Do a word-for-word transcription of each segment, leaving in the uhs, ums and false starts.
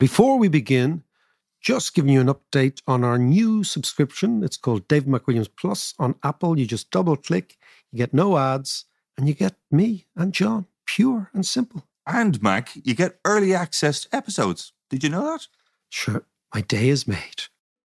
Before we begin, just giving you an update on our new subscription. It's called David McWilliams Plus on Apple. You just double click, you get no ads, and you get me and John, pure and simple. And Mac, you get early access to episodes. Did you know that? Sure, my day is made.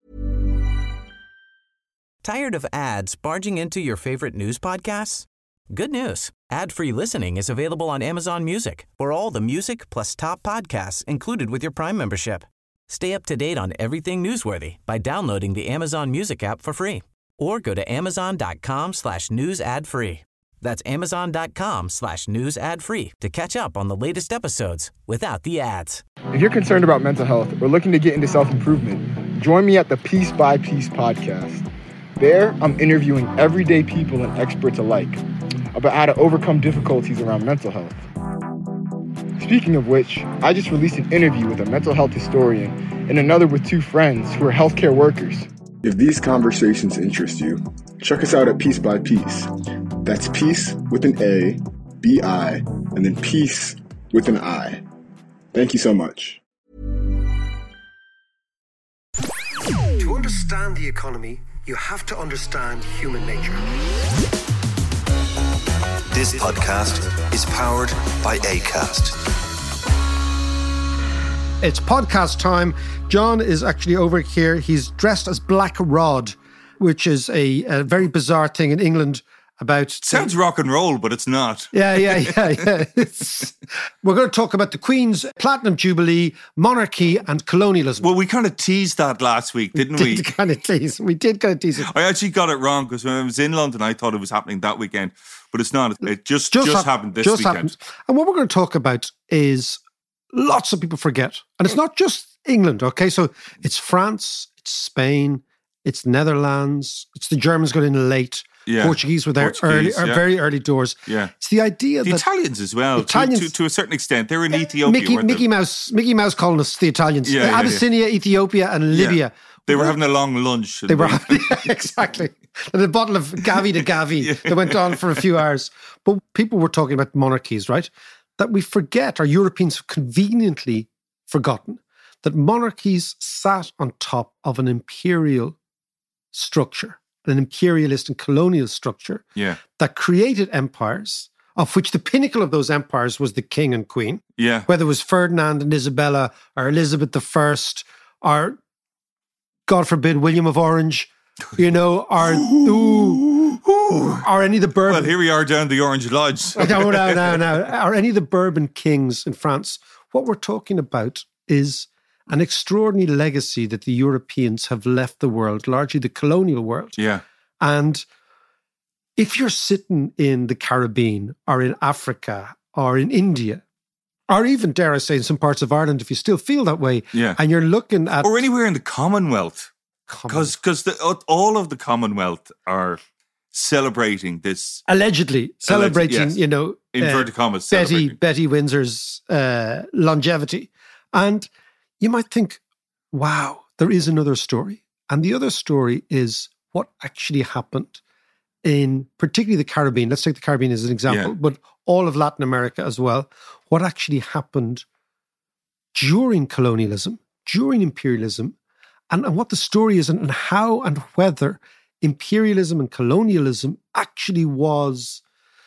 Tired of ads barging into your favorite news podcasts? Good news. Ad-free listening is available on Amazon Music for all the music plus top podcasts included with your Prime membership. Stay up to date on everything newsworthy by downloading the Amazon Music app for free or go to amazon.com slash news ad free. That's amazon.com slash news ad free to catch up on the latest episodes without the ads. If you're concerned about mental health or looking to get into self-improvement, join me at the Piece by Piece podcast. There, I'm interviewing everyday people and experts alike about how to overcome difficulties around mental health. Speaking of which, I just released an interview with a mental health historian and another with two friends who are healthcare workers. If these conversations interest you, check us out at Piece by Piece. That's Peace with an A, B I, and then Peace with an I. Thank you so much. To understand the economy, you have to understand human nature. This podcast is powered by Acast. It's podcast time. John is actually over here. He's dressed as Black Rod, which is a, a very bizarre thing in England about... Sounds rock and roll, but it's not. Yeah, yeah, yeah, yeah. It's, we're going to talk about the Queen's Platinum Jubilee, monarchy and colonialism. Well, we kind of teased that last week, didn't we? We did kind of tease. We did kind of tease it. I actually got it wrong because when I was in London, I thought it was happening that weekend, but it's not. It just, just, just hap- happened this just weekend. Happened. And what we're going to talk about is lots of people forget. And it's not just England, okay? So it's France, it's Spain, it's Netherlands, it's the Germans got in late. Yeah. Portuguese were there early, yeah. very early doors. Yeah, it's the idea the that Italians as well. Italians, to, to, to a certain extent, they're in Ethiopia. Mickey, Mickey Mouse, Mickey Mouse colonists, the Italians, yeah, yeah, Abyssinia, yeah. Ethiopia, and Libya. Yeah. They were having a long lunch. They were having, yeah, exactly, and a bottle of Gavi to Gavi yeah. that went on for a few hours. But people were talking about monarchies, right? That we forget, or Europeans have conveniently forgotten, that monarchies sat on top of an imperial structure. An imperialist and colonial structure yeah. that created empires, of which the pinnacle of those empires was the king and queen. Yeah. Whether it was Ferdinand and Isabella or Elizabeth the First or, God forbid, William of Orange, you know, or, ooh, ooh, or any of the Bourbon... Well, here we are down the Orange Lodge. no, no, no, no. Or any of the Bourbon kings in France. What we're talking about is an extraordinary legacy that the Europeans have left the world, largely the colonial world. Yeah. And if you're sitting in the Caribbean or in Africa or in India, or even, dare I say, in some parts of Ireland, if you still feel that way, yeah. and you're looking at... Or anywhere in the Commonwealth. Because because all of the Commonwealth are celebrating this... Allegedly celebrating, alleged, yes. you know... Inverted uh, commas. Betty, Betty Windsor's uh, longevity. And... you might think, wow, there is another story. And the other story is what actually happened in particularly the Caribbean. Let's take the Caribbean as an example, yeah. but all of Latin America as well. What actually happened during colonialism, during imperialism, and, and what the story is and, and how and whether imperialism and colonialism actually was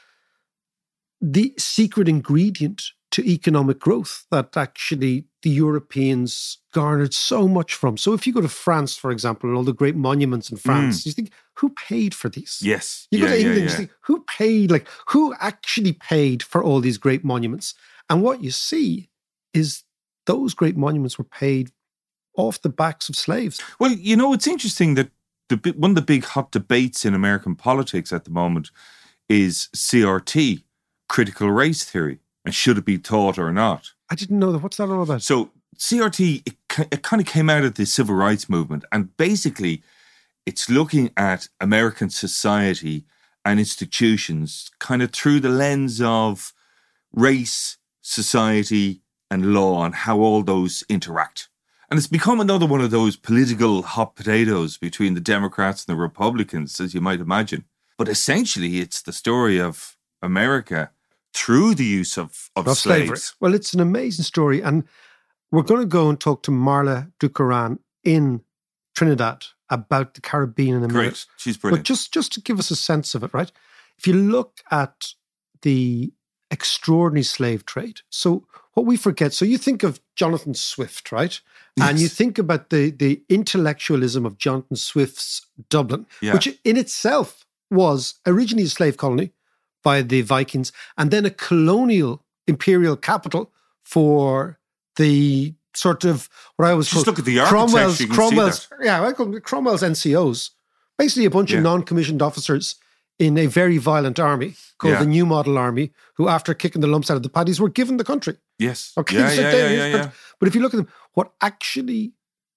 the secret ingredient to economic growth that actually the Europeans garnered so much from. So if you go to France, for example, and all the great monuments in France, mm. you think, who paid for these? Yes. You yeah, go to England, yeah, yeah. you think, who paid? Like, who actually paid for all these great monuments? And what you see is those great monuments were paid off the backs of slaves. Well, you know, it's interesting that the one of the big hot debates in American politics at the moment is C R T, critical race theory. And should it be taught or not? I didn't know that. What's that all about? So C R T, it, it kind of came out of the civil rights movement. And basically, it's looking at American society and institutions kind of through the lens of race, society, and law and how all those interact. And it's become another one of those political hot potatoes between the Democrats and the Republicans, as you might imagine. But essentially, it's the story of America through the use of, of, of slaves. Slavery. Well, it's an amazing story. And we're going to go and talk to Marla Ducaran in Trinidad about the Caribbean in a Great. minute. She's brilliant. But just, just to give us a sense of it, right? If you look at the extraordinary slave trade, so what we forget, so you think of Jonathan Swift, right? Yes. And you think about the, the intellectualism of Jonathan Swift's Dublin, Yeah. which in itself was originally a slave colony by the Vikings and then a colonial imperial capital for the sort of what I always Just call look at the architecture, Cromwell's, you can see Cromwell's, that. yeah, I call them Cromwell's N C Os, basically a bunch Yeah. of non-commissioned officers in a very violent army called Yeah. the New Model Army, who after kicking the lumps out of the paddies were given the country. Yes. Okay, Yeah, so yeah, they- yeah, yeah, yeah. But if you look at them, what actually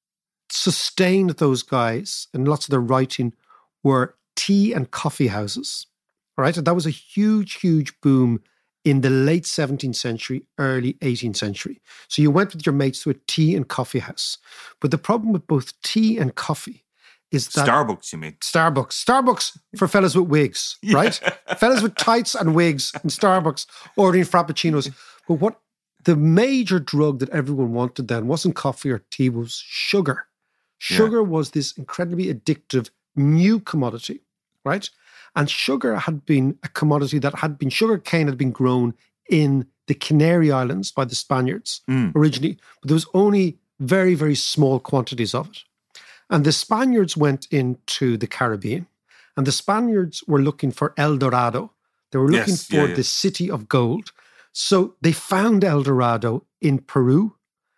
sustained those guys and lots of their writing were tea and coffee houses. All right. And that was a huge, huge boom in the late seventeenth century, early eighteenth century. So you went with your mates to a tea and coffee house. But the problem with both tea and coffee is that Starbucks, you mean? Starbucks. Starbucks for fellas with wigs, right? Fellas with tights and wigs in Starbucks ordering frappuccinos. But what the major drug that everyone wanted then wasn't coffee or tea, was sugar. Sugar was this incredibly addictive new commodity, right? And sugar had been a commodity that had been, sugar cane had been grown in the Canary Islands by the Spaniards Mm. originally, but there was only very, very small quantities of it. And the Spaniards went into the Caribbean, and the Spaniards were looking for El Dorado. They were looking Yes, for yeah, yeah. the city of gold. So they found El Dorado in Peru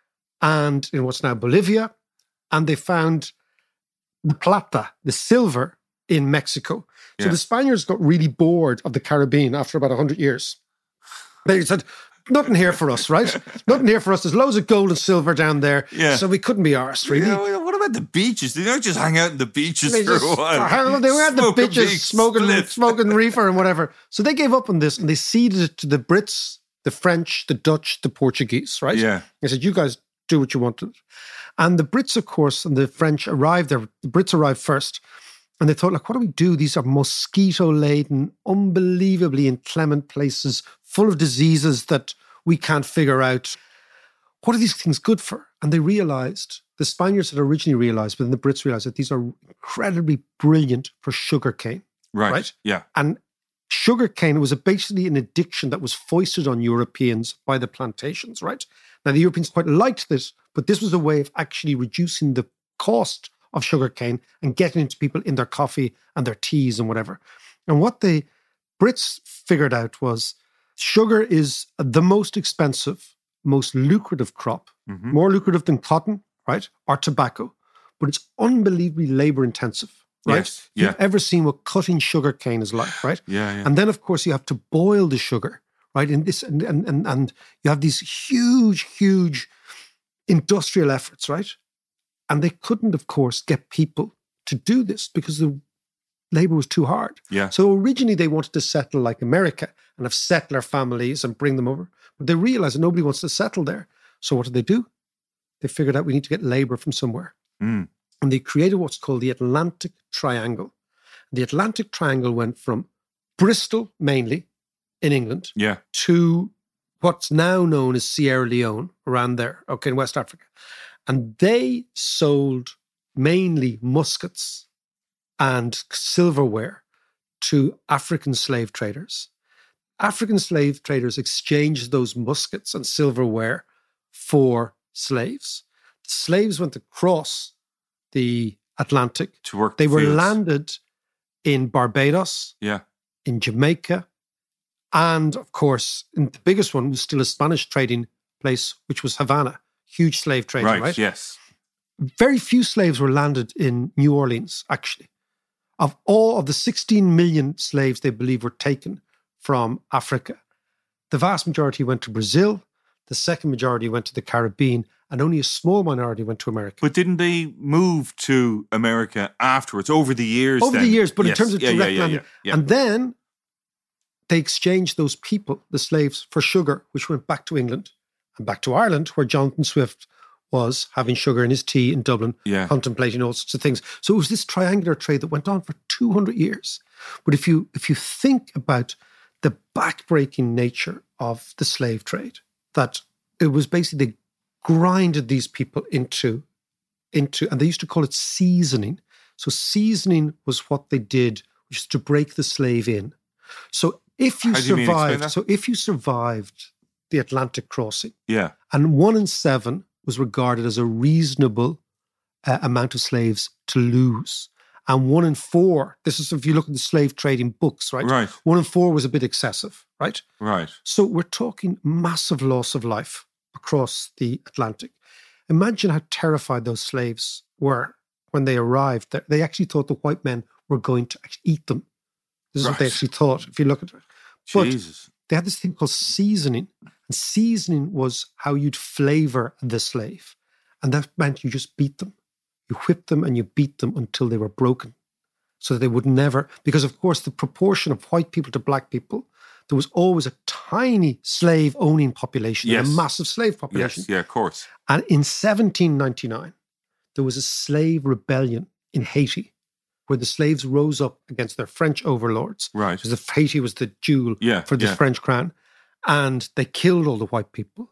and in what's now Bolivia, and they found the plata, the silver, in Mexico. So Yeah. the Spaniards got really bored of the Caribbean after about one hundred years. They said, nothing here for us, right? Nothing here for us. There's loads of gold and silver down there. Yeah. So we couldn't be arsed, really. Yeah, well, what about the beaches? They don't just hang out in the beaches They for just- a while. They were at the Smoke a bitches big smoking, spliff. smoking reefer and whatever. So they gave up on this and they ceded it to the Brits, the French, the Dutch, the Portuguese, right? Yeah. They said, you guys do what you want to. And the Brits, of course, and the French arrived there. The Brits arrived first. And they thought, like, what do we do? These are mosquito-laden, unbelievably inclement places full of diseases that we can't figure out. What are these things good for? And they realized, the Spaniards had originally realized, but then the Brits realized that these are incredibly brilliant for sugarcane. Right. Right? Yeah. And sugarcane was a, basically an addiction that was foisted on Europeans by the plantations, right? Now, the Europeans quite liked this, but this was a way of actually reducing the cost of sugarcane and getting into people in their coffee and their teas and whatever. And what the Brits figured out was sugar is the most expensive, most lucrative crop, Mhm. more lucrative than cotton, right? Or tobacco, but it's unbelievably labor intensive, right? Yes, If you've yeah. ever seen what cutting sugarcane is like, right? Yeah, yeah. And then, of course, you have to boil the sugar, right? In this, and, and, and, and you have these huge, huge industrial efforts, right? And they couldn't, of course, get people to do this because the labor was too hard. Yeah. So originally they wanted to settle like America and have settler families and bring them over. But they realized that nobody wants to settle there. So what did they do? They figured out we need to get labor from somewhere. Mm. And they created what's called the Atlantic Triangle. The Atlantic Triangle went from Bristol, mainly, in England, Yeah. to what's now known as Sierra Leone, around there, okay, in West Africa. And they sold mainly muskets and silverware to African slave traders. African slave traders exchanged those muskets and silverware for slaves. The slaves went across the Atlantic. To work They the were fields. landed in Barbados, Yeah. in Jamaica, and of course, in the biggest one was still a Spanish trading place, which was Havana. Huge slave trade, Right, right? yes. Very few slaves were landed in New Orleans, actually. Of all of the sixteen million slaves they believe were taken from Africa, the vast majority went to Brazil, the second majority went to the Caribbean, and only a small minority went to America. But didn't they move to America afterwards, over the years? Over then? the years, but in Yes. terms of yeah, direct yeah, yeah, landing. yeah, yeah. And then they exchanged those people, the slaves, for sugar, which went back to England and back to Ireland, where Jonathan Swift was having sugar in his tea in Dublin, Yeah. contemplating all sorts of things. So it was this triangular trade that went on for two hundred years. But if you if you think about the backbreaking nature of the slave trade, that it was basically the grinded these people into, into, and they used to call it seasoning. So seasoning was what they did, which is to break the slave in. So if you How do you mean? Explain survived, that. so if you survived the Atlantic crossing, Yeah. and one in seven was regarded as a reasonable uh, amount of slaves to lose. And one in four, this is if you look at the slave trading books, right? Right. One in four was a bit excessive, right? Right. So we're talking massive loss of life across the Atlantic. Imagine how terrified those slaves were when they arrived. That they actually thought the white men were going to actually eat them. This is Right. what they actually thought, if you look at it. But Jesus. they had this thing called seasoning. And seasoning was how you'd flavor the slave. And that meant you just beat them. You whipped them and you beat them until they were broken. So that they would never, because of course the proportion of white people to black people, there was always a tiny slave owning population Yes. and a massive slave population. Yes. Yeah. Of course. And in seventeen ninety-nine, there was a slave rebellion in Haiti where the slaves rose up against their French overlords. Right. Because the, Haiti was the jewel Yeah, for the yeah. French crown. And they killed all the white people.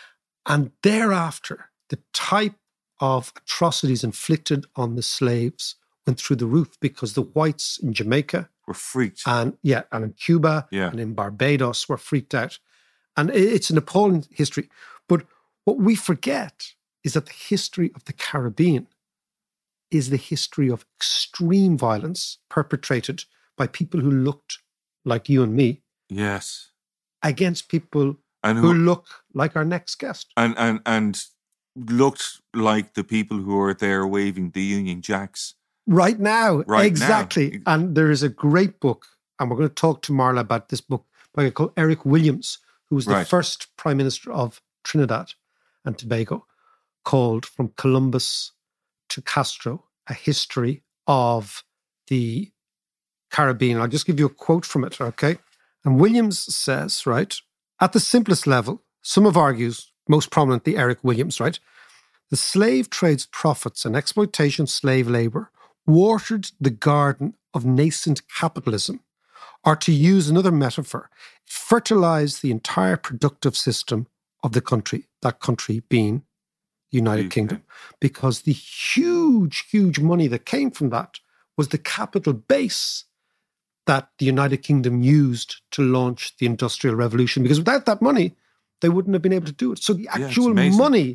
And thereafter, the type of atrocities inflicted on the slaves went through the roof because the whites in Jamaica We're freaked. and yeah, and in Cuba Yeah. and in Barbados were freaked out. And i- it's an appalling history. But what we forget is that the history of the Caribbean is the history of extreme violence perpetrated by people who looked like you and me yes. against people And who who, look like our next guest. and and and looked like the people who are there waving the Union Jacks. Right now, Right exactly. now. And there is a great book, and we're going to talk to Marla about this book by a guy called Eric Williams, who was the Right. first Prime Minister of Trinidad and Tobago, called From Columbus to Castro, A History of the Caribbean. I'll just give you a quote from it, okay? And Williams says, right, at the simplest level, some have argued, most prominently Eric Williams, right, the slave trade's profits and exploitation of slave labour watered the garden of nascent capitalism, or to use another metaphor, fertilised the entire productive system of the country, that country being the United U K. Kingdom, because the huge, huge money that came from that was the capital base that the United Kingdom used to launch the Industrial Revolution, because without that money, they wouldn't have been able to do it. So the it's actual amazing. money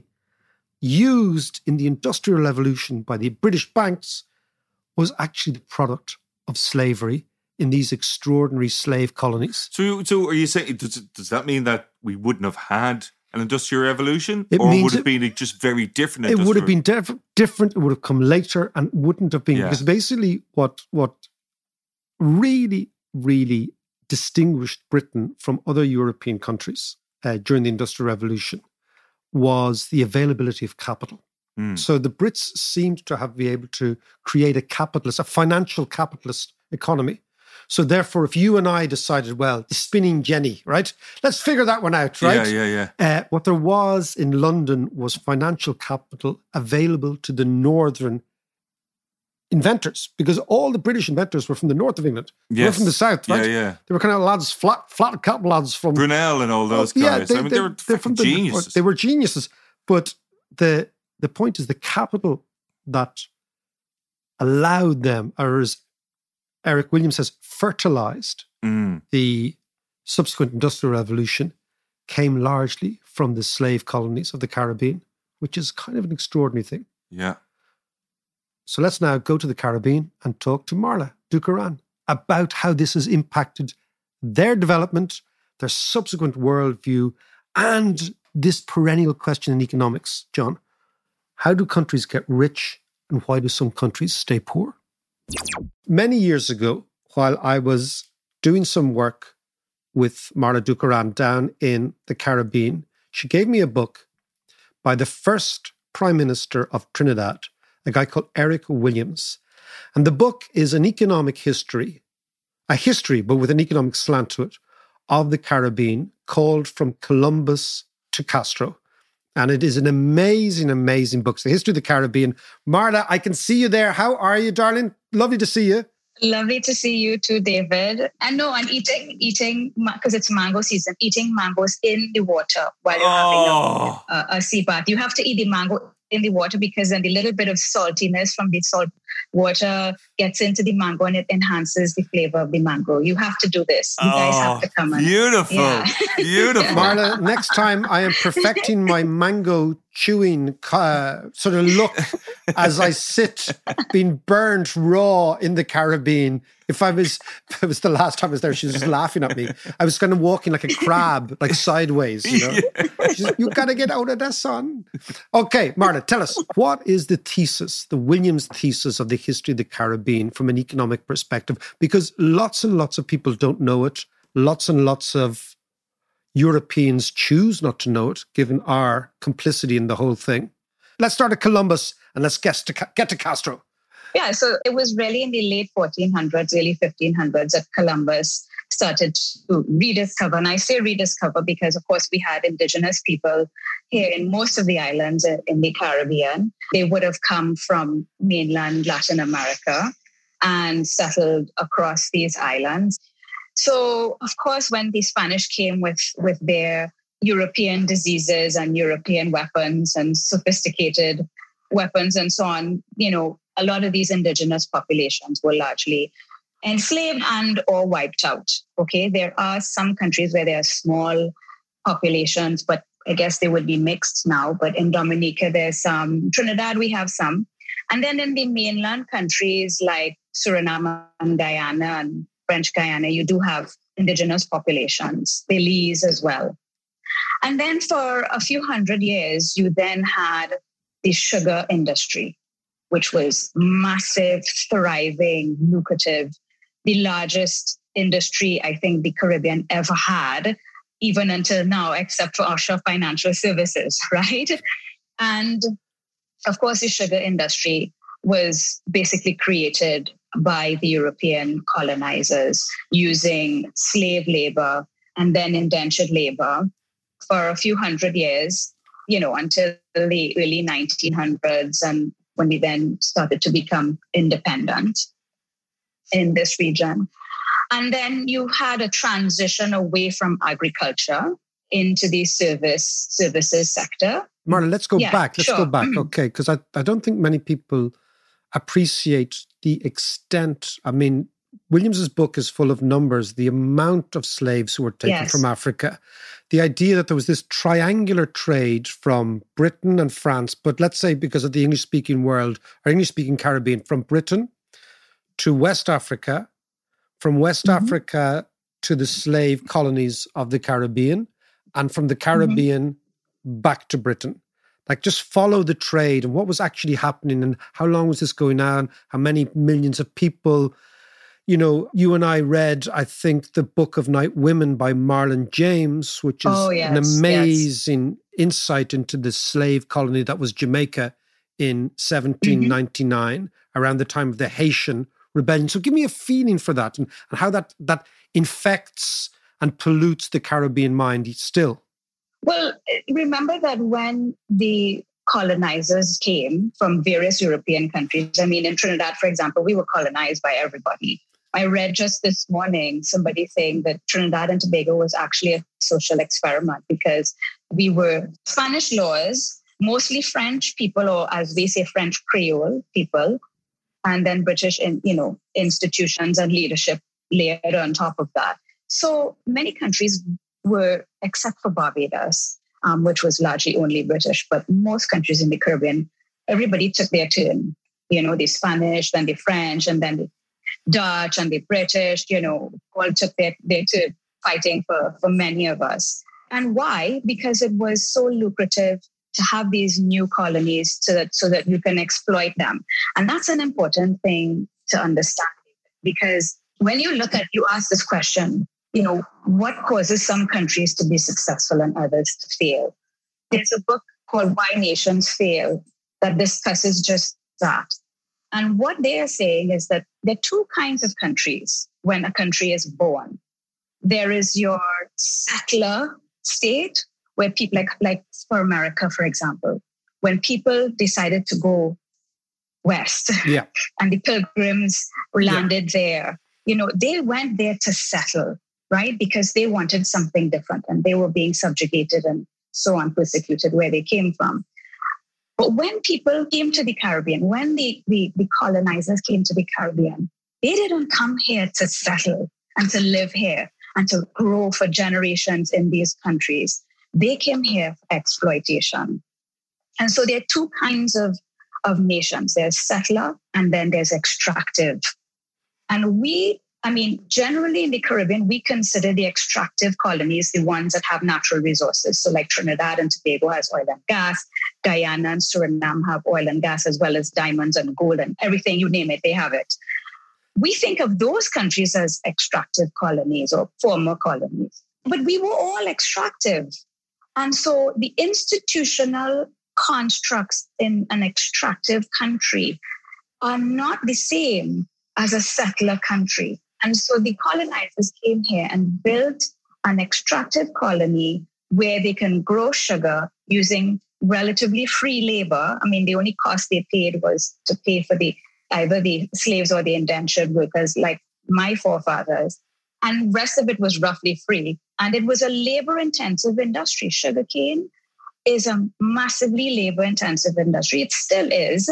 used in the Industrial Revolution by the British banks was actually the product of slavery in these extraordinary slave colonies. So, so are you saying, does, does that mean that we wouldn't have had an industrial revolution? It or means would it it- be just very different? It would have industrial- been diff- different. It would have come later and wouldn't have been, Yeah. because basically what what really, really distinguished Britain from other European countries uh, during the Industrial Revolution was the availability of capital. Mm. So the Brits seemed to have been able to create a capitalist, a financial capitalist economy. So therefore, if you and I decided, well, the spinning jenny, right? Let's figure that one out, right? Yeah, yeah, yeah. Uh, what there was in London was financial capital available to the northern inventors, because all the British inventors were from the north of England. They were Yes. from the south, right? Yeah, yeah. They were kind of lads, flat, flat cap lads from Brunel and all those Oh, yeah, guys. I mean, they, were they're fucking the- geniuses. They were geniuses. But the the point is the capital that allowed them, or as Eric Williams says, fertilized Mm. the subsequent Industrial Revolution, came largely from the slave colonies of the Caribbean, which is kind of an extraordinary thing. Yeah. So let's now go to the Caribbean and talk to Marla Dukaran about how this has impacted their development, their subsequent worldview, and this perennial question in economics. John, how do countries get rich and why do some countries stay poor? Many years ago, while I was doing some work with Marla Dukaran down in the Caribbean, she gave me a book by the first Prime Minister of Trinidad, a guy called Eric Williams. And the book is an economic history, a history, but with an economic slant to it, of the Caribbean, called From Columbus to Castro. And it is an amazing, amazing book. It's the history of the Caribbean. Marla, I can see you there. How are you, darling? Lovely to see you. Lovely to see you too, David. And no, and eating, eating, because it's mango season, eating mangoes in the water while you're Oh. having a, a, a sea bath. You have to eat the mango in the water because then the little bit of saltiness from the salt water gets into the mango and it enhances the flavor of the mango. You have to do this. You guys have to come. Beautiful. And, yeah. Beautiful. Marla, next time I am perfecting my mango chewing uh, sort of look as I sit being burnt raw in the Caribbean. If I was, if it was the last time I was there, she was just laughing at me. I was kind of walking like a crab, like sideways, you know. Yeah. She's like, you got to get out of the sun. Okay, Marla, tell us, what is the thesis, the Williams thesis of the history of the Caribbean from an economic perspective? Because lots and lots of people don't know it. Lots and lots of Europeans choose not to know it, given our complicity in the whole thing. Let's start at Columbus and let's get to, get to Castro. Yeah, so it was really in the late fourteen hundreds, early fifteen hundreds that Columbus started to rediscover. And I say rediscover because, of course, we had indigenous people here in most of the islands in the Caribbean. They would have come from mainland Latin America and settled across these islands. So, of course, when the Spanish came with, with their European diseases and European weapons and sophisticated weapons and so on, you know, a lot of these indigenous populations were largely enslaved and or wiped out. Okay, there are some countries where there are small populations, but I guess they would be mixed now. But in Dominica, there's some. Trinidad, we have some. And then in the mainland countries like Suriname and Guyana and French Guiana, you do have indigenous populations, Belize as well. And then for a few hundred years, you then had the sugar industry, which was massive, thriving, lucrative, the largest industry I think the Caribbean ever had, even until now, except for offshore financial services, right? And of course, the sugar industry was basically created by the European colonizers using slave labor and then indentured labor for a few hundred years, you know, until the early nineteen hundreds, and when we then started to become independent in this region. And then you had a transition away from agriculture into the service services sector. Marla, let's go yeah, back. Let's sure. go back. Okay, because I, I don't think many people appreciate the extent. I mean, Williams's book is full of numbers, the amount of slaves who were taken yes. from Africa. The idea that there was this triangular trade from Britain and France, but let's say because of the English-speaking world, or English-speaking Caribbean, from Britain to West Africa, from West mm-hmm. Africa to the slave colonies of the Caribbean, and from the Caribbean mm-hmm. back to Britain. Like, just follow the trade and what was actually happening and how long was this going on, how many millions of people. You know, you and I read, I think, the Book of Night Women by Marlon James, which is oh, yes, an amazing yes. insight into the slave colony that was Jamaica in seventeen ninety-nine, mm-hmm. around the time of the Haitian Rebellion. So give me a feeling for that and, and how that, that infects and pollutes the Caribbean mind still. Well, remember that when the colonizers came from various European countries, I mean, in Trinidad, for example, we were colonized by everybody. I read just this morning somebody saying that Trinidad and Tobago was actually a social experiment because we were Spanish laws, mostly French people, or as we say, French Creole people, and then British, in, you know, institutions and leadership layered on top of that. So many countries were, except for Barbados, um, which was largely only British, but most countries in the Caribbean, everybody took their turn. You know, the Spanish, then the French, and then the Dutch and the British, you know, all took their, their turn fighting for, for many of us. And why? Because it was so lucrative to have these new colonies so that, so that you can exploit them. And that's an important thing to understand, because when you look at, you ask this question, you know, what causes some countries to be successful and others to fail? There's a book called Why Nations Fail that discusses just that. And what they are saying is that there are two kinds of countries when a country is born. There is your settler state, where people, like, like for America, for example, when people decided to go west. Yeah. And the pilgrims landed yeah. there. You know, they went there to settle, right? Because they wanted something different and they were being subjugated and so on, persecuted where they came from. But when people came to the Caribbean, when the, the, the colonizers came to the Caribbean, they didn't come here to settle and to live here and to grow for generations in these countries. They came here for exploitation. And so there are two kinds of, of nations. There's settler and then there's extractive. And we, I mean, generally in the Caribbean, we consider the extractive colonies the ones that have natural resources. So like Trinidad and Tobago has oil and gas. Guyana and Suriname have oil and gas as well as diamonds and gold and everything, you name it, they have it. We think of those countries as extractive colonies or former colonies, but we were all extractive. And so the institutional constructs in an extractive country are not the same as a settler country. And so the colonizers came here and built an extractive colony where they can grow sugar using relatively free labor. I mean, the only cost they paid was to pay for the either the slaves or the indentured workers like my forefathers. And the rest of it was roughly free. And it was a labor-intensive industry. Sugarcane is a massively labor-intensive industry. It still is.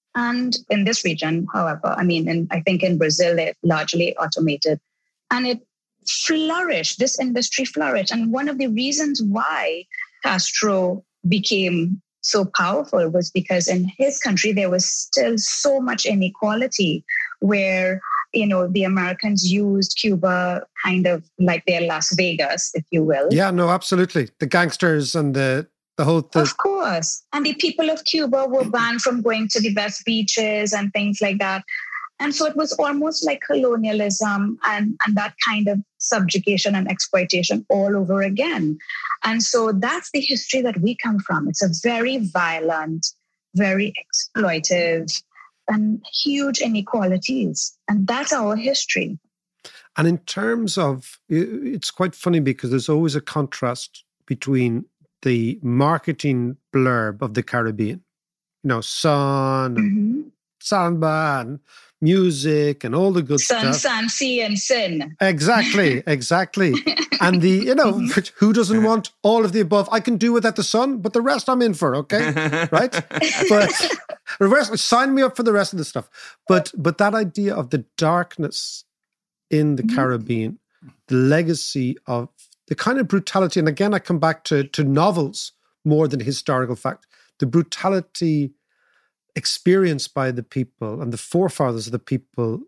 And in this region, however, I mean, in, I think in Brazil, they're largely automated. And it flourished, this industry flourished. And one of the reasons why Castro became so powerful was because in his country, there was still so much inequality where, you know, the Americans used Cuba kind of like their Las Vegas, if you will. Yeah, no, absolutely. The gangsters and the the whole thing. Of course. And the people of Cuba were banned from going to the best beaches and things like that. And so it was almost like colonialism and, and that kind of subjugation and exploitation all over again. And so that's the history that we come from. It's a very violent, very exploitive, and huge inequalities. And that's our history. And in terms of, it's quite funny because there's always a contrast between the marketing blurb of the Caribbean, you know, sun, mm-hmm. samba, and music, and all the good sun, stuff. Sun, sun, sea, and sin. Exactly, exactly. And the, you know, who doesn't want all of the above? I can do without the sun, but the rest I'm in for, okay? Right? But the rest, sign me up for the rest of the stuff. But but that idea of the darkness in the mm-hmm. Caribbean, the legacy of the kind of brutality, and again, I come back to, to novels more than historical fact, the brutality experienced by the people and the forefathers of the people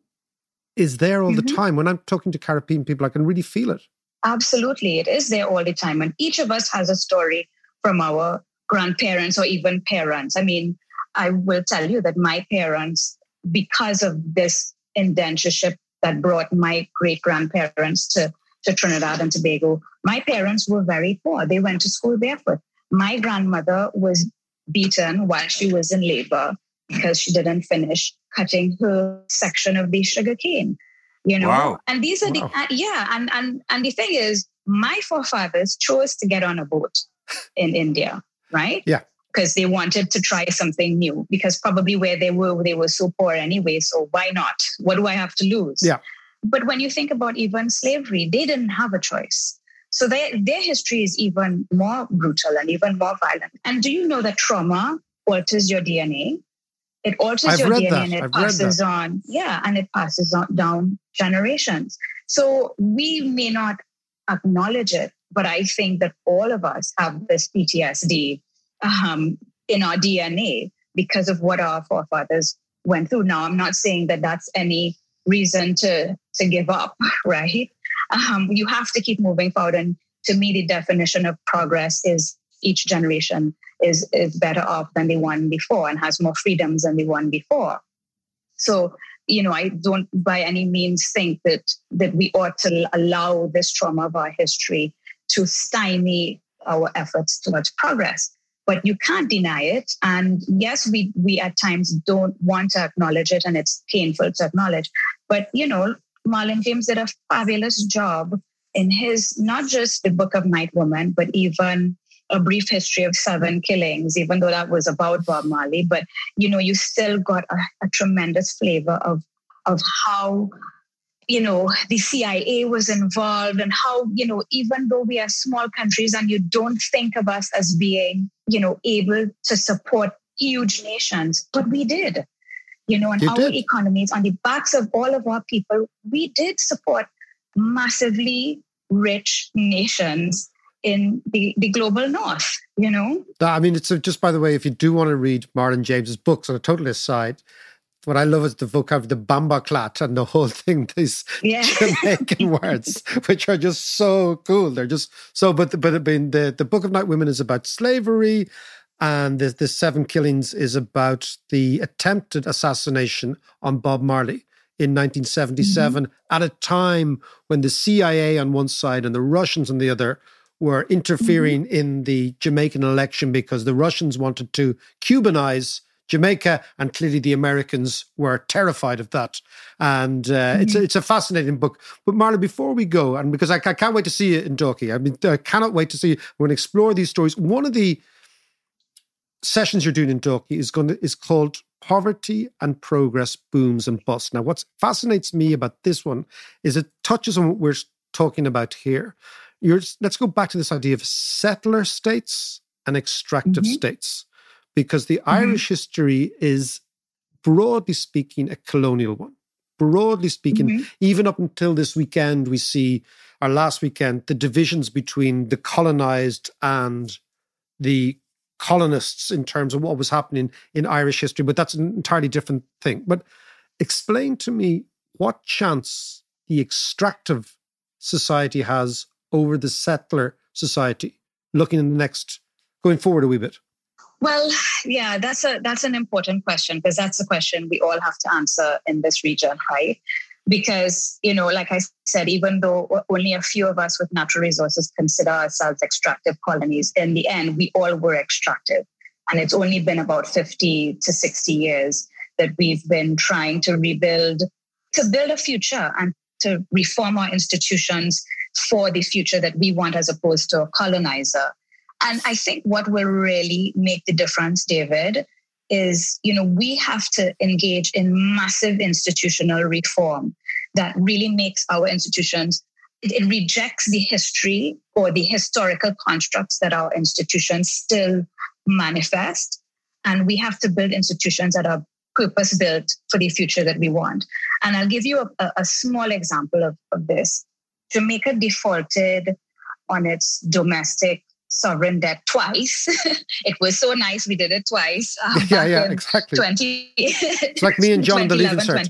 is there all mm-hmm. the time. When I'm talking to Caribbean people, I can really feel it. Absolutely. It is there all the time. And each of us has a story from our grandparents or even parents. I mean, I will tell you that my parents, because of this indentureship that brought my great-grandparents to, to Trinidad and Tobago, my parents were very poor. They went to school barefoot. My grandmother was beaten while she was in labor because she didn't finish cutting her section of the sugar cane. You know, wow. and these are wow. the uh, yeah, and and and the thing is, my forefathers chose to get on a boat in India, right? Yeah, because they wanted to try something new. Because probably where they were, they were so poor anyway. So why not? What do I have to lose? Yeah. But when you think about even slavery, they didn't have a choice. So their their history is even more brutal and even more violent. And do you know that trauma alters your D N A? It alters I've your read D N A that. and it I've passes on. Yeah, and it passes on down generations. So we may not acknowledge it, but I think that all of us have this P T S D um, in our D N A because of what our forefathers went through. Now, I'm not saying that that's any reason to, to give up, right? Um, you have to keep moving forward. And to me, the definition of progress is each generation is, is better off than the one before and has more freedoms than the one before. So, you know, I don't by any means think that that we ought to allow this trauma of our history to stymie our efforts towards progress. But you can't deny it. And yes, we we at times don't want to acknowledge it, and it's painful to acknowledge. But, you know, Marlon James did a fabulous job in his, not just the Book of Night Woman, but even A Brief History of Seven Killings, even though that was about Bob Marley. But, you know, you still got a, a tremendous flavor of, of how, you know, the C I A was involved and how, you know, even though we are small countries and you don't think of us as being, you know, able to support huge nations, but we did. You know, and you our did. economies, on the backs of all of our people, we did support massively rich nations in the, the global north, you know? I mean, it's a, just by the way, if you do want to read Marlon James's books on a total aside, what I love is the vocabulary, the Bamba Clat and the whole thing, these yeah. Jamaican words, which are just so cool. They're just so, but, but I mean, the, the Book of Night Women is about slavery. And the, the Seven Killings is about the attempted assassination on Bob Marley in nineteen seventy-seven, mm-hmm. at a time when the C I A on one side and the Russians on the other were interfering mm-hmm. in the Jamaican election because the Russians wanted to Cubanize Jamaica, and clearly the Americans were terrified of that. And uh, mm-hmm. it's, a, it's a fascinating book. But Marla, before we go, and because I, I can't wait to see you in Dalkey, I mean, I cannot wait to see you. We're going to explore these stories. One of the sessions you're doing in Dalkey is going to is called Poverty and Progress Booms and Busts. Now, what fascinates me about this one is it touches on what we're talking about here. You're, let's go back to this idea of settler states and extractive mm-hmm. states, because the mm-hmm. Irish history is, broadly speaking, a colonial one. Broadly speaking, mm-hmm. even up until this weekend, we see, or last weekend, the divisions between the colonized and the colonists in terms of what was happening in Irish history, but that's an entirely different thing. But explain to me what chance the extractive society has over the settler society, looking in the next, going forward a wee bit. Well, yeah, that's a that's an important question, because that's a question we all have to answer in this region, right? Because, you know, like I said, even though only a few of us with natural resources consider ourselves extractive colonies, in the end, we all were extractive. And it's only been about fifty to sixty years that we've been trying to rebuild, to build a future and to reform our institutions for the future that we want, as opposed to a colonizer. And I think what will really make the difference, David, is, you know, we have to engage in massive institutional reform that really makes our institutions, it, it rejects the history or the historical constructs that our institutions still manifest. And we have to build institutions that are purpose-built for the future that we want. And I'll give you a, a small example of, of this. Jamaica defaulted on its domestic sovereign debt twice. It was so nice we did it twice. Uh, yeah, yeah, exactly. twenty It's like me and John the Leaving Cert.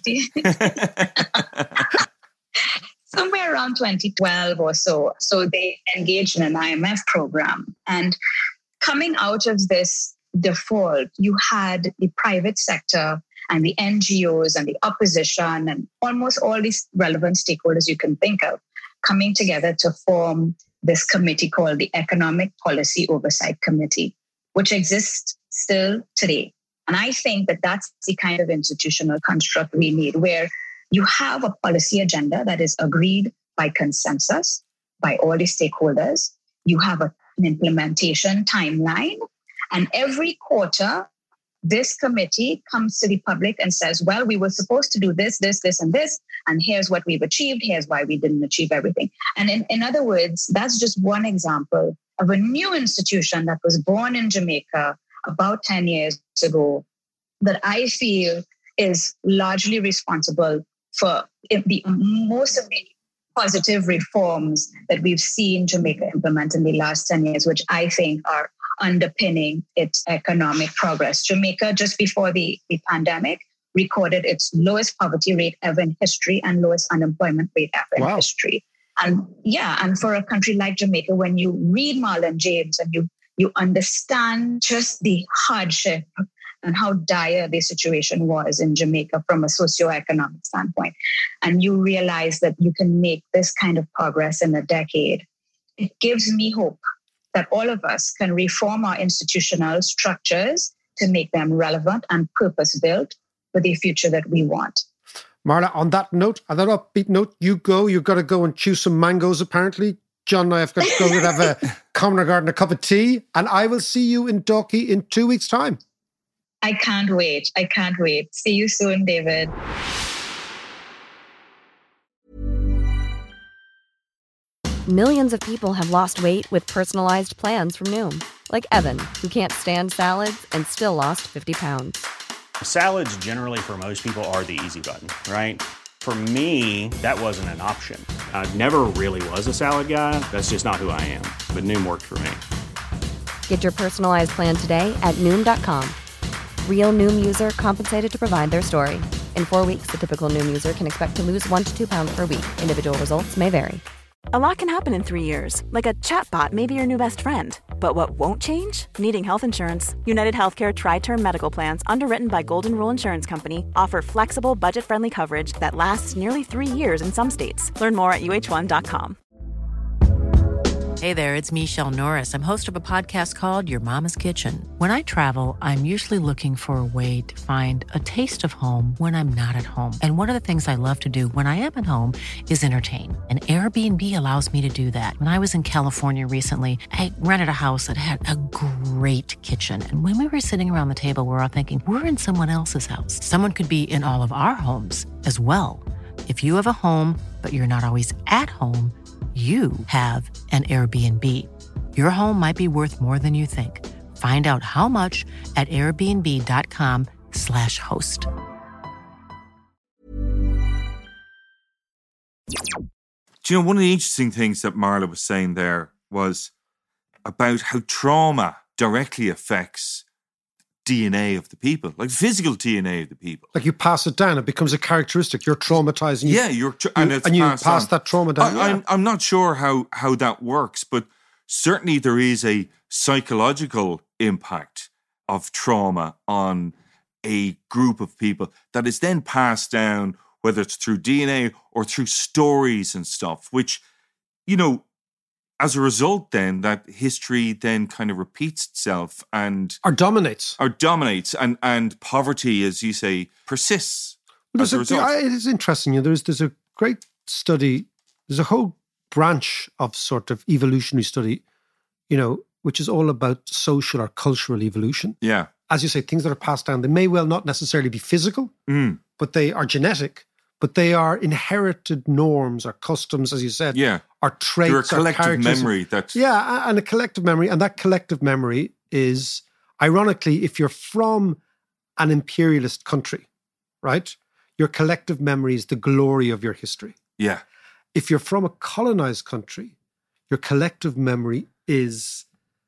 Somewhere around twenty twelve or so. So they engaged in an I M F program. And coming out of this default, you had the private sector and the N G Os and the opposition and almost all these relevant stakeholders you can think of coming together to form this committee called the Economic Policy Oversight Committee, which exists still today. And I think that that's the kind of institutional construct we need, where you have a policy agenda that is agreed by consensus by all the stakeholders. You have a, an implementation timeline. And every quarter, this committee comes to the public and says, well, we were supposed to do this, this, this, and this, and here's what we've achieved. Here's why we didn't achieve everything. And in, in other words, that's just one example of a new institution that was born in Jamaica about ten years ago that I feel is largely responsible for the most of the positive reforms that we've seen Jamaica implement in the last ten years, which I think are underpinning its economic progress. Jamaica, just before the, the pandemic, recorded its lowest poverty rate ever in history and lowest unemployment rate ever wow. in history. And yeah, and for a country like Jamaica, when you read Marlon James and you you understand just the hardship and how dire the situation was in Jamaica from a socioeconomic standpoint, and you realize that you can make this kind of progress in a decade, it gives me hope that all of us can reform our institutional structures to make them relevant and purpose-built for the future that we want. Marla, on that note, on that upbeat note, you go. You've got to go and chew some mangoes, apparently. John and I have got to go and have a Common Garden, a cup of tea, and I will see you in Dalkey in two weeks' time. I can't wait. I can't wait. See you soon, David. Millions of people have lost weight with personalized plans from Noom. Like Evan, who can't stand salads and still lost fifty pounds. Salads generally for most people are the easy button, right? For me, that wasn't an option. I never really was a salad guy. That's just not who I am. But Noom worked for me. Get your personalized plan today at Noom dot com. Real Noom user compensated to provide their story. In four weeks, the typical Noom user can expect to lose one to two pounds per week. Individual results may vary. A lot can happen in three years, like a chatbot may be your new best friend. But what won't change? Needing health insurance. United Healthcare Tri-Term Medical Plans, underwritten by Golden Rule Insurance Company, offer flexible, budget-friendly coverage that lasts nearly three years in some states. Learn more at U H one dot com. Hey there, it's Michelle Norris. I'm host of a podcast called Your Mama's Kitchen. When I travel, I'm usually looking for a way to find a taste of home when I'm not at home. And one of the things I love to do when I am at home is entertain. And Airbnb allows me to do that. When I was in California recently, I rented a house that had a great kitchen. And when we were sitting around the table, we were all thinking, we're in someone else's house. Someone could be in all of our homes as well. If you have a home, but you're not always at home, you have an Airbnb. Your home might be worth more than you think. Find out how much at airbnb.com slash host. Do you know, one of the interesting things that Marla was saying there was about how trauma directly affects D N A of the people, like physical D N A of the people. Like you pass it down, it becomes a characteristic. You're traumatized. And you, yeah, you're tra- and, you, it's and you passed pass on. that trauma down. I, yeah. I'm, I'm not sure how, how that works, but certainly there is a psychological impact of trauma on a group of people that is then passed down, whether it's through D N A or through stories and stuff, which, you know, as a result, then, that history then kind of repeats itself and... Or dominates. Or dominates, and, and poverty, as you say, persists well, as a a, result. It is interesting. You know, there's, there's a great study, there's a whole branch of sort of evolutionary study, you know, which is all about social or cultural evolution. Yeah. As you say, things that are passed down, they may well not necessarily be physical, mm. but they are genetic. But they are inherited norms or customs, as you said, yeah. or traits. They're a collective or memory. That's yeah, and a collective memory. And that collective memory is, ironically, if you're from an imperialist country, right, your collective memory is the glory of your history. Yeah. If you're from a colonized country, your collective memory is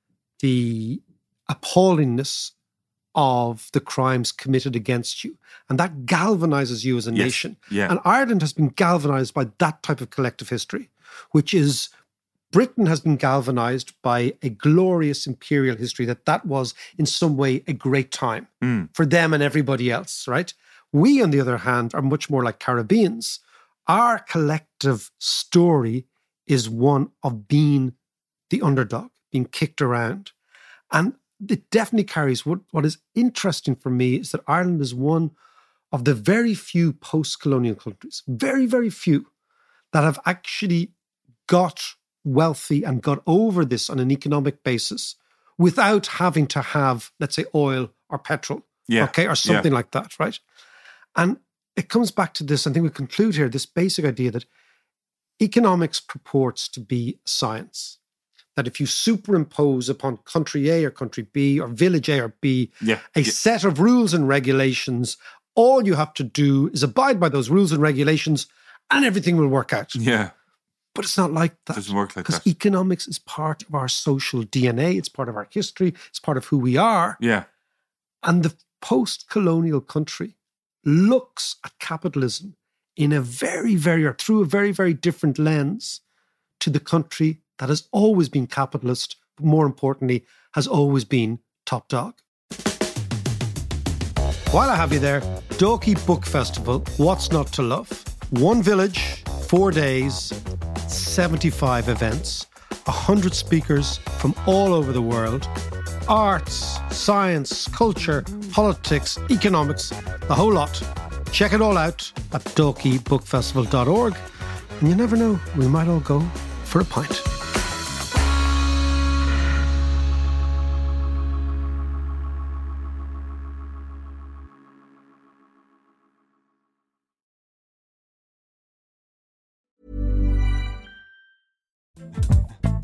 the appallingness of the crimes committed against you. And that galvanizes you as a yes. nation. Yeah. And Ireland has been galvanized by that type of collective history, which is Britain has been galvanized by a glorious imperial history that that was in some way a great time mm. for them and everybody else, right? We, on the other hand, are much more like Caribbeans. Our collective story is one of being the underdog, being kicked around. And it definitely carries what, what is interesting for me is that Ireland is one of the very few post-colonial countries, very, very few, that have actually got wealthy and got over this on an economic basis without having to have, let's say, oil or petrol, yeah. okay, or something yeah. like that, right? And it comes back to this, I think we conclude here, this basic idea that economics purports to be science. That if you superimpose upon country A or country B or village A or B yeah. a yeah. set of rules and regulations, all you have to do is abide by those rules and regulations and everything will work out. Yeah. But it's not like that. It doesn't work like that. Because economics is part of our social D N A. It's part of our history. It's part of who we are. Yeah. And the post-colonial country looks at capitalism in a very, very, or through a very, very different lens to the country that has always been capitalist, but more importantly, has always been top dog. While I have you there, Dalkey Book Festival, what's not to love? One village, four days, seventy-five events, one hundred speakers from all over the world, arts, science, culture, politics, economics, the whole lot. Check it all out at dalkey book festival dot org. And you never know, we might all go for a pint.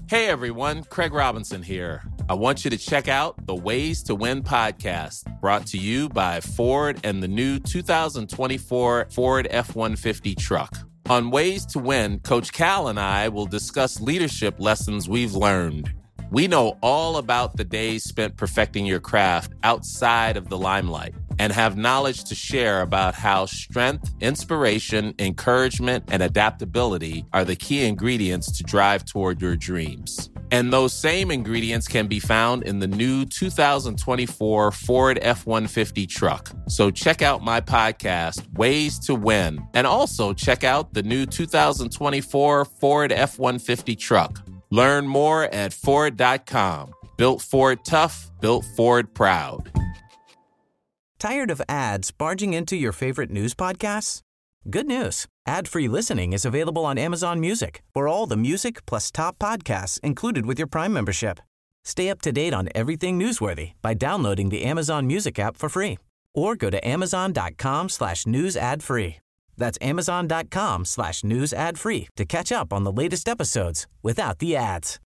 Hey everyone, Craig Robinson here. I want you to check out the Ways to Win podcast, brought to you by Ford and the new two thousand twenty-four Ford F one fifty truck. On Ways to Win, Coach Cal and I will discuss leadership lessons we've learned. We know all about the days spent perfecting your craft outside of the limelight and have knowledge to share about how strength, inspiration, encouragement, and adaptability are the key ingredients to drive toward your dreams. And those same ingredients can be found in the new two thousand twenty-four Ford F one fifty truck. So check out my podcast, Ways to Win, and also check out the new two thousand twenty-four Ford F one fifty truck. Learn more at Ford dot com. Built Ford tough, built Ford proud. Tired of ads barging into your favorite news podcasts? Good news. Ad-free listening is available on Amazon Music for all the music plus top podcasts included with your Prime membership. Stay up to date on everything newsworthy by downloading the Amazon Music app for free or go to amazon.com slash news ad free. That's amazon.com slash news ad free to catch up on the latest episodes without the ads.